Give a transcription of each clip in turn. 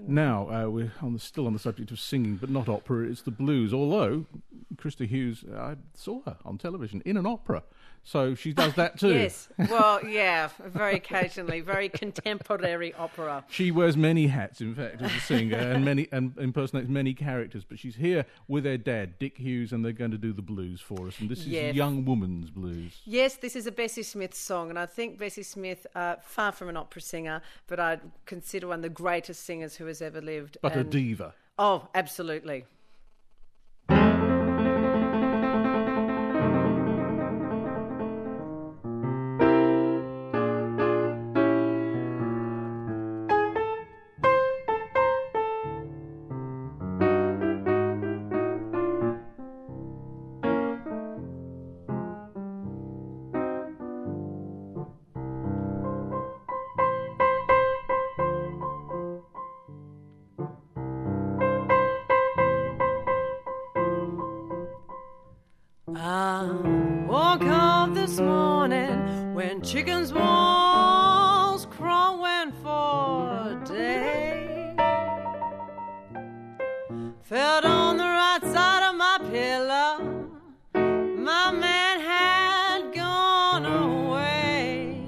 Now, we're still on the subject of singing, but not opera, it's the blues, although Krista Hughes, I saw her on television in an opera, so she does that too. Yes, well, yeah, very occasionally, very contemporary opera. She wears many hats, in fact, as a singer, and impersonates many characters, but she's here with her dad, Dick Hughes, and they're going to do the blues for us, and this is Young Woman's Blues. Yes, this is a Bessie Smith song, and I think Bessie Smith, far from an opera singer, but I'd consider one of the greatest singers who has ever lived. But a diva. Oh, absolutely. I woke up this morning when chickens was crowing for day. Felt on the right side of my pillow, my man had gone away.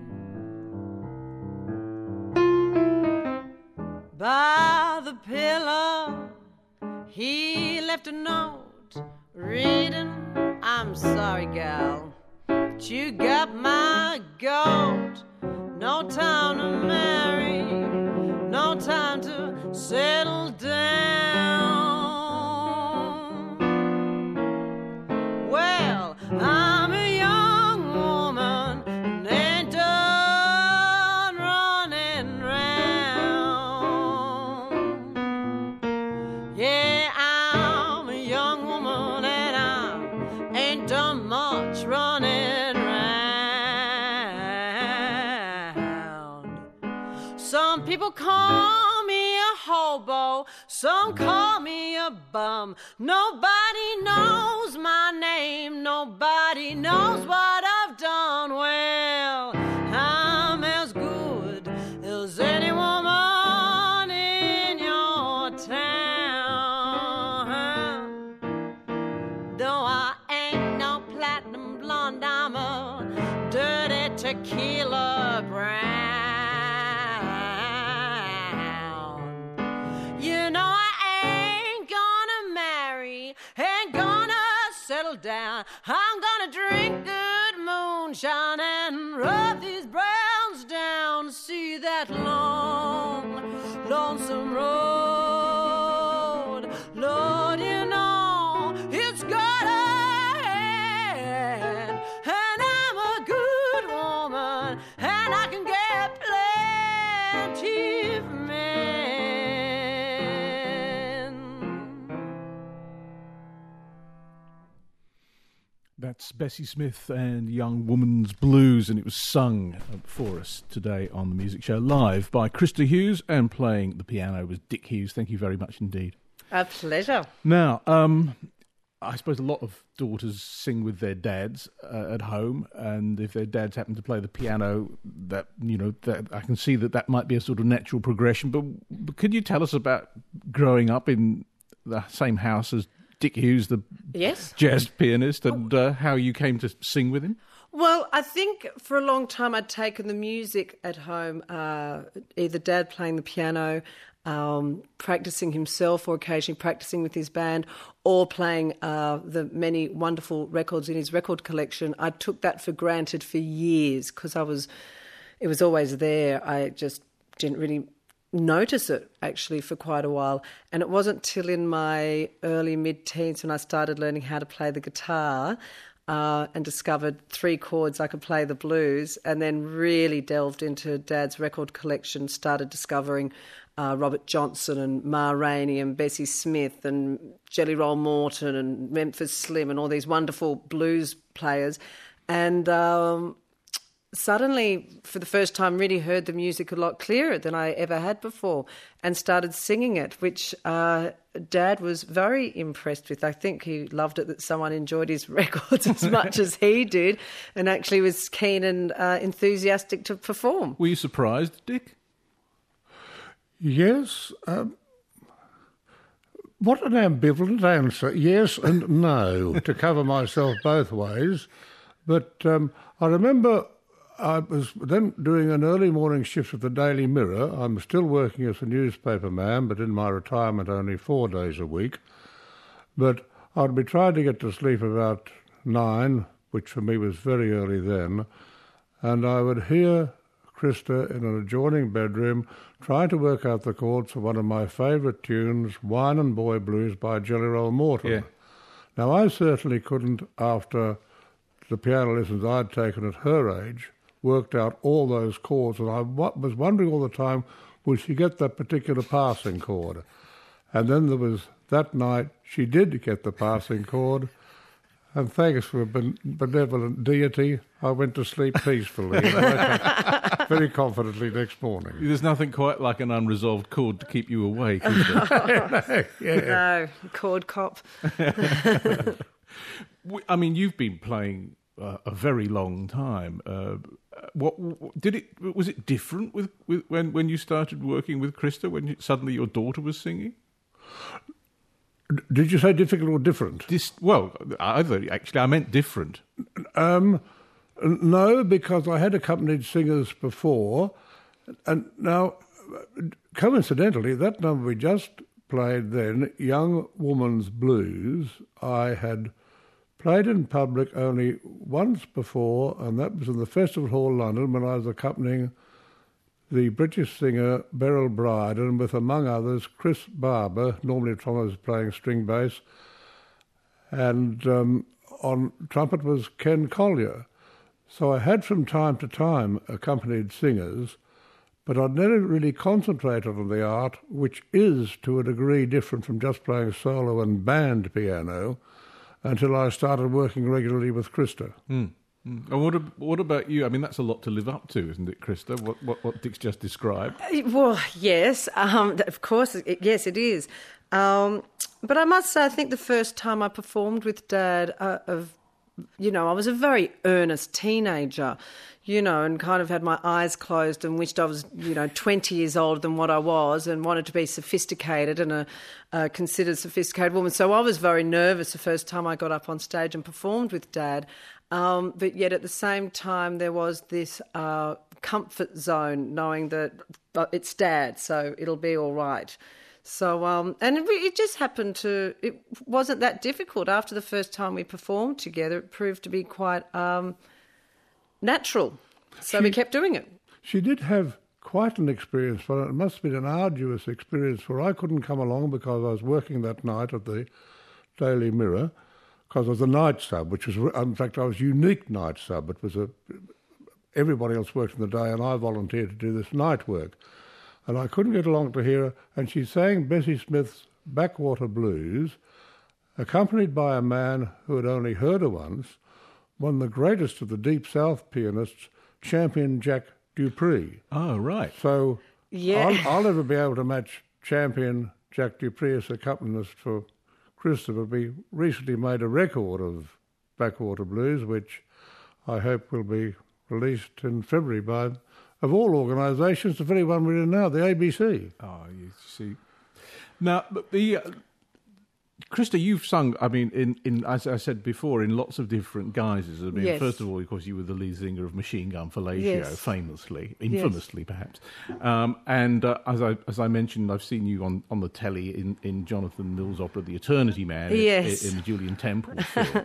By the pillow he left a note reading, I'm sorry, gal, but you got my goat. No time to marry, no time to settle down. Well, I'm a young woman and ain't done running round. Yeah, I'm a young woman and I ain't done much running round. Some people call me a hobo, some call me a bum. Nobody knows my name, nobody knows what I've done. Well, I'm as good as any woman in your town. Though I ain't no platinum blonde, I'm a dirty tequila brown. You know I ain't gonna marry, ain't gonna settle down. I'm gonna drink good moonshine and rub these browns down. See that long, lonesome road, Lord, you know it's got a hand, and I'm a good woman, and I can get plenty of men. That's Bessie Smith and Young Woman's Blues, and it was sung for us today on the Music Show live by Krista Hughes, and playing the piano was Dick Hughes. Thank you very much indeed. A pleasure. Now, I suppose a lot of daughters sing with their dads at home, and if their dads happen to play the piano, that I can see that might be a sort of natural progression. But could you tell us about growing up in the same house as Dick Hughes, the jazz pianist, and how you came to sing with him? Well, I think for a long time I'd taken the music at home, either Dad playing the piano, practicing himself, or occasionally practicing with his band, or playing the many wonderful records in his record collection. I took that for granted for years because it was always there. I just didn't really notice it actually for quite a while, and it wasn't till in my early mid-teens when I started learning how to play the guitar and discovered 3 chords I could play the blues, and then really delved into Dad's record collection, started discovering Robert Johnson and Ma Rainey and Bessie Smith and Jelly Roll Morton and Memphis Slim and all these wonderful blues players, and suddenly, for the first time, really heard the music a lot clearer than I ever had before, and started singing it, which Dad was very impressed with. I think he loved it that someone enjoyed his records as much as he did, and actually was keen and enthusiastic to perform. Were you surprised, Dick? Yes. What an ambivalent answer. Yes and no, to cover myself both ways. But I remember I was then doing an early morning shift at the Daily Mirror. I'm still working as a newspaper man, but in my retirement only 4 days a week. But I'd be trying to get to sleep about 9, which for me was very early then, and I would hear Krista in an adjoining bedroom trying to work out the chords for one of my favourite tunes, Wine and Boy Blues by Jelly Roll Morton. Yeah. Now, I certainly couldn't, after the piano lessons I'd taken at her age, worked out all those chords, and I was wondering all the time, would she get that particular passing chord? And then there was that night, she did get the passing chord, and thanks for a benevolent deity, I went to sleep peacefully and woke up very confidently next morning. There's nothing quite like an unresolved chord to keep you awake, is there? No, chord cop. I mean, you've been playing a very long time. What was it different with when you started working with Krista? When suddenly your daughter was singing? Did you say difficult or different? Well, either actually. I meant different. No, because I had accompanied singers before, and now, coincidentally, that number we just played then, Young Woman's Blues, I had played in public only once before, and that was in the Festival Hall, London, when I was accompanying the British singer Beryl Brydon with, among others, Chris Barber, normally Thomas playing string bass, and on trumpet was Ken Collier. So I had from time to time accompanied singers, but I'd never really concentrated on the art, which is to a degree different from just playing solo and band piano, until I started working regularly with Krista. Mm. And what about you? I mean, that's a lot to live up to, isn't it, Krista? What Dick's just described. Well, yes, of course, yes, it is. But I must say, I think the first time I performed with Dad, I was a very earnest teenager, and kind of had my eyes closed and wished I was, 20 years older than what I was, and wanted to be sophisticated and a considered sophisticated woman. So I was very nervous the first time I got up on stage and performed with Dad. But yet at the same time, there was this comfort zone, knowing that it's Dad, so it'll be all right. So, and it just happened it wasn't that difficult. After the first time we performed together, it proved to be quite natural. So we kept doing it. She did have quite an experience, but it must have been an arduous experience, for I couldn't come along because I was working that night at the Daily Mirror, because I was a night sub, which was, in fact, I was unique night sub. It was everybody else worked in the day, and I volunteered to do this night work. And I couldn't get along to hear her, and she sang Bessie Smith's Backwater Blues, accompanied by a man who had only heard her once, one of the greatest of the Deep South pianists, Champion Jack Dupree. Oh, right. So yeah. I'll never be able to match Champion Jack Dupree as accompanist for Krista, but we recently made a record of Backwater Blues, which I hope will be released in February by, of all organisations, the very one we're in now, the ABC. Oh, you see. Now, Krista, you've sung, I mean, in as I said before, in lots of different guises. I mean, yes. First of all, of course, you were the lead singer of Machine Gun Fellatio, yes. famously, infamously, perhaps. And as I mentioned, I've seen you on the telly in Jonathan Mills' opera The Eternity Man, yes. in the Julian Temple film.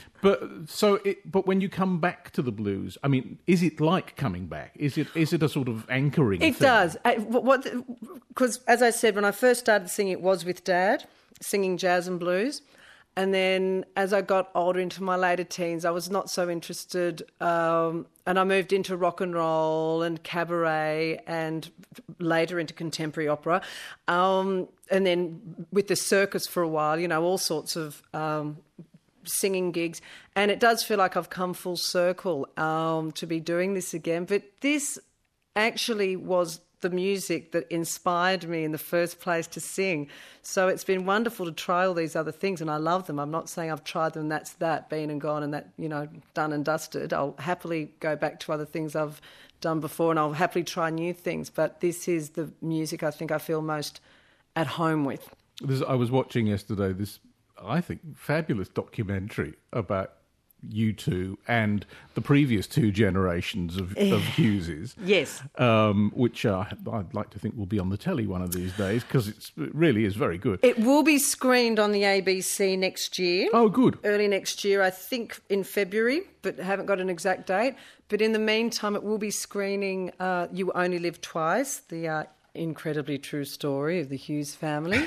But when you come back to the blues, I mean, is it like coming back? Is it a sort of anchoring thing? It does. Because, as I said, when I first started singing, it was with Dad, singing jazz and blues. And then as I got older, into my later teens, I was not so interested. And I moved into rock and roll and cabaret and later into contemporary opera. And then with the circus for a while, all sorts of singing gigs. And it does feel like I've come full circle to be doing this again. But this actually was the music that inspired me in the first place to sing. So it's been wonderful to try all these other things, and I love them. I'm not saying I've tried them, that's that, been and gone, and that, done and dusted. I'll happily go back to other things I've done before, and I'll happily try new things. But this is the music I think I feel most at home with. I was watching yesterday this, I think, fabulous documentary about U2 and the previous two generations of Hugheses. Yes. Which I'd like to think will be on the telly one of these days, because it really is very good. It will be screened on the ABC next year. Oh, good. Early next year, I think in February, but haven't got an exact date. But in the meantime, it will be screening You Only Live Twice, the incredibly true story of the Hughes family,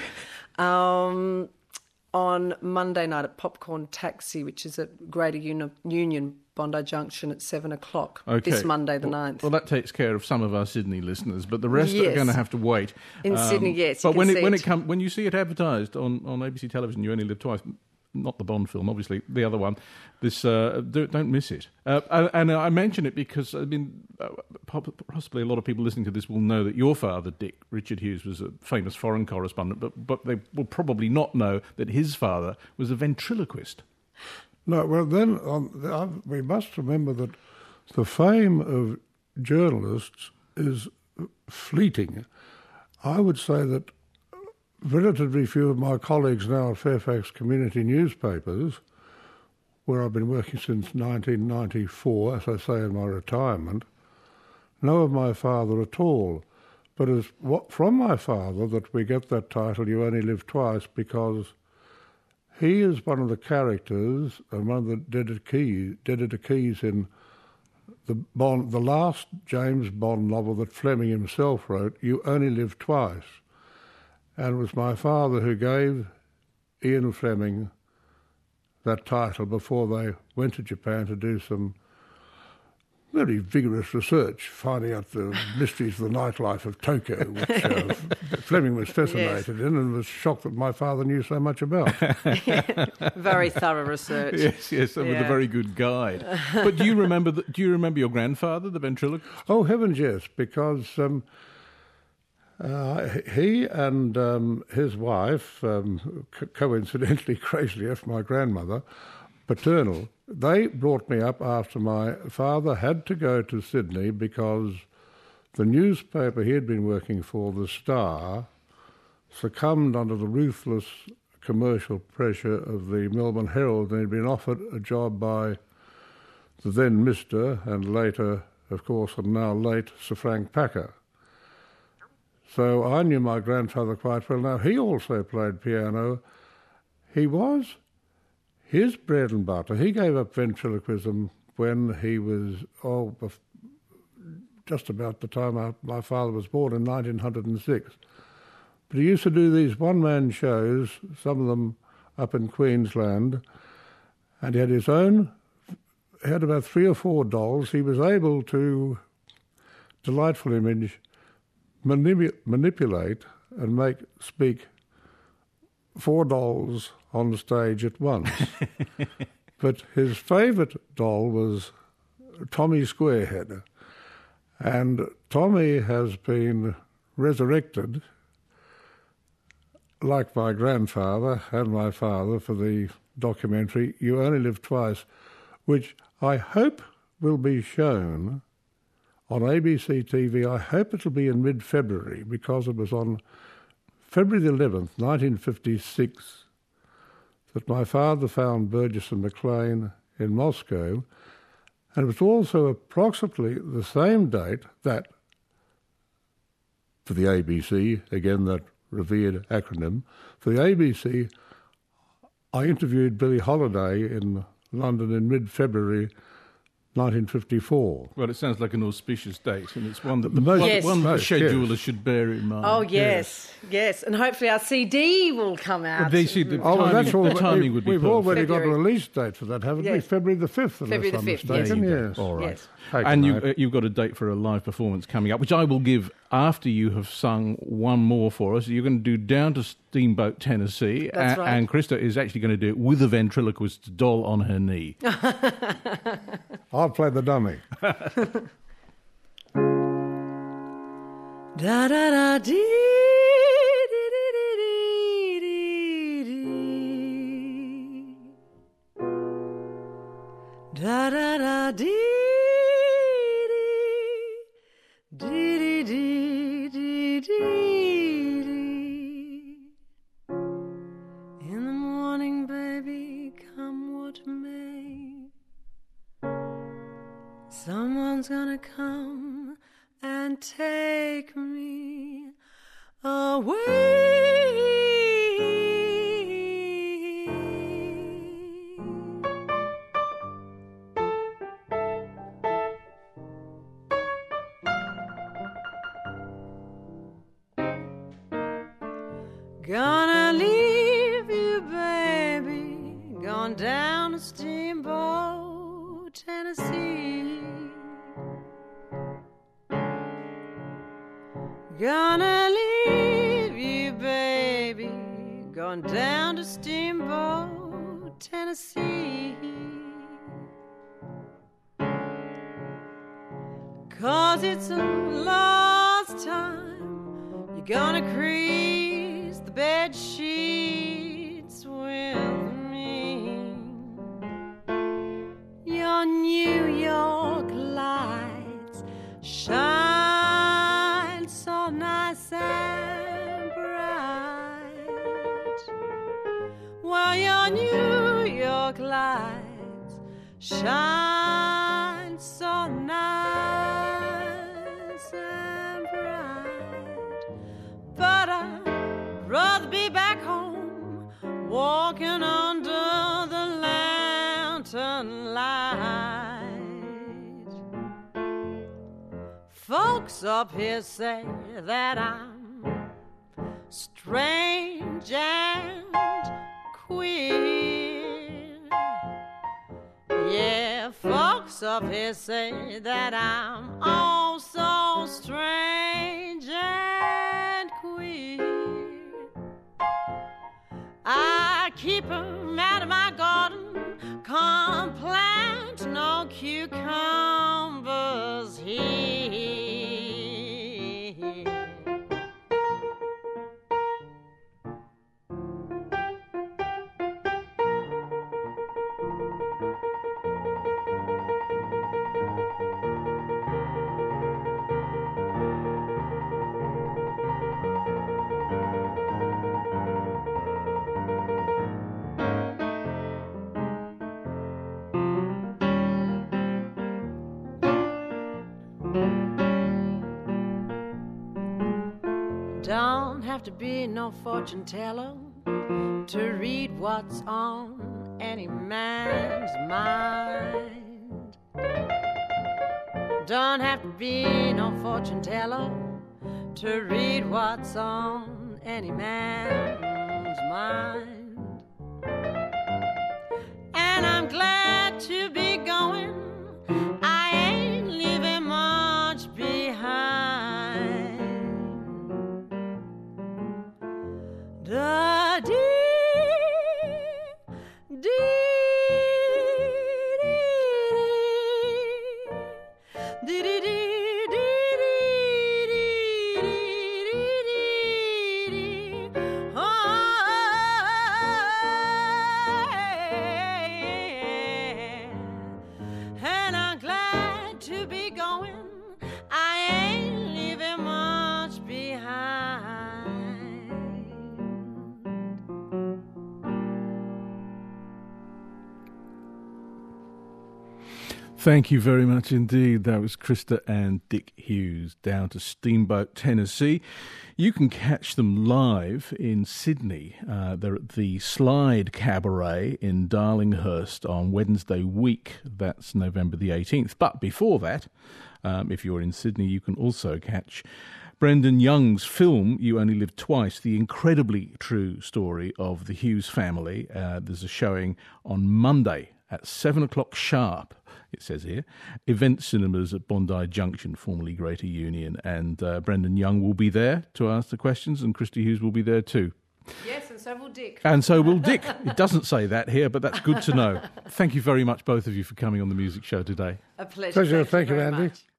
on Monday night at Popcorn Taxi, which is at Greater Union, Bondi Junction at 7 o'clock, this Monday the 9th. Well, that takes care of some of our Sydney listeners, but the rest Yes. are going to have to wait. In Sydney, yes. But when you see it advertised on ABC television, You Only Live Twice, not the Bond film, obviously, the other one, this don't miss it. And I mention it because, I mean, possibly a lot of people listening to this will know that your father, Dick Richard Hughes, was a famous foreign correspondent, but they will probably not know that his father was a ventriloquist. No, well, then we must remember that the fame of journalists is fleeting. I would say that relatively few of my colleagues now at Fairfax Community Newspapers, where I've been working since 1994, as I say in my retirement, know of my father at all. But it's from my father that we get that title, You Only Live Twice, because he is one of the characters and one of the dedicators in the last James Bond novel that Fleming himself wrote, You Only Live Twice. And it was my father who gave Ian Fleming that title before they went to Japan to do some very vigorous research, finding out the mysteries of the nightlife of Tokyo, which Fleming was fascinated in and was shocked that my father knew so much about. Very thorough research. Yes, with a very good guide. But do you remember your grandfather, the ventriloquist? Oh, heavens, yes, because he and his wife, coincidentally, crazily enough, my grandmother, paternal, they brought me up after my father had to go to Sydney because the newspaper he had been working for, The Star, succumbed under the ruthless commercial pressure of the Melbourne Herald, and he'd been offered a job by the then Mr. and later, of course, and now late Sir Frank Packer. So I knew my grandfather quite well. Now, he also played piano. His bread and butter. He gave up ventriloquism when he was, just about the time my father was born in 1906. But he used to do these one-man shows, some of them up in Queensland, and he had about 3 or 4 dolls. He was able to, delightful image, manipulate and speak 4 dolls on the stage at once. But his favourite doll was Tommy Squarehead. And Tommy has been resurrected, like my grandfather and my father, for the documentary You Only Live Twice, which I hope will be shown on ABC TV. I hope it'll be in mid-February, because it was on February the 11th, 1956, that my father found Burgess and McLean in Moscow, and it was also approximately the same date that, for the ABC, again that revered acronym, for the ABC, I interviewed Billie Holiday in London in mid-February 1954. Well, it sounds like an auspicious date, and it's one that the schedulers should bear in mind. Oh, yes. And hopefully our CD will come out. The timing would be We've perfect. already got a release date for that, haven't we? February the 5th, February the 5th, mistaken. yes. All right. Yes. And you've got a date for a live performance coming up, which I will give after you have sung one more for us. You're going to do Down to Steamboat, Tennessee. That's right. And Krista is actually going to do it with a ventriloquist doll on her knee. I'll play the dummy. Da da da dee dee dee dee dee dee. Da da da dee dee someone's gonna come and take me away. Gonna leave you, baby, gone down to Steamboat, Tennessee. Gonna leave you, baby, gone down to Steamboat, Tennessee. 'Cause it's a lost time, you're gonna crease the bed sheets with me. Your New York lights shine so nice and bright. While your New York lights shine so nice and bright. But I'd rather be back home, walking under the lantern light. Folks up here say that I'm strange and queer. Yeah, folks up here say that I'm oh so strange and queer. I keep 'em out of my garden, can't plant no cucumbers here. Don't have to be no fortune teller to read what's on any man's mind. Don't have to be no fortune teller to read what's on any man's mind. And I'm glad to be going, I ain't leaving much behind. Da dee dee dee dee dee dee. Oh, and I'm glad to be going, I ain't leaving much behind. Thank you very much indeed. That was Krista and Dick Hughes down to Steamboat, Tennessee. You can catch them live in Sydney. They're at the Slide Cabaret in Darlinghurst on Wednesday week. That's November the 18th. But before that, if you're in Sydney, you can also catch Brendan Young's film, You Only Live Twice, the incredibly true story of the Hughes family. There's a showing on Monday at 7 o'clock sharp, it says here. Event Cinemas at Bondi Junction, formerly Greater Union. And Brendan Young will be there to ask the questions, and Christy Hughes will be there too. Yes, and so will Dick. And so will Dick. It doesn't say that here, but that's good to know. Thank you very much, both of you, for coming on the Music Show today. A pleasure. Pleasure. Thank you, very Andy. much.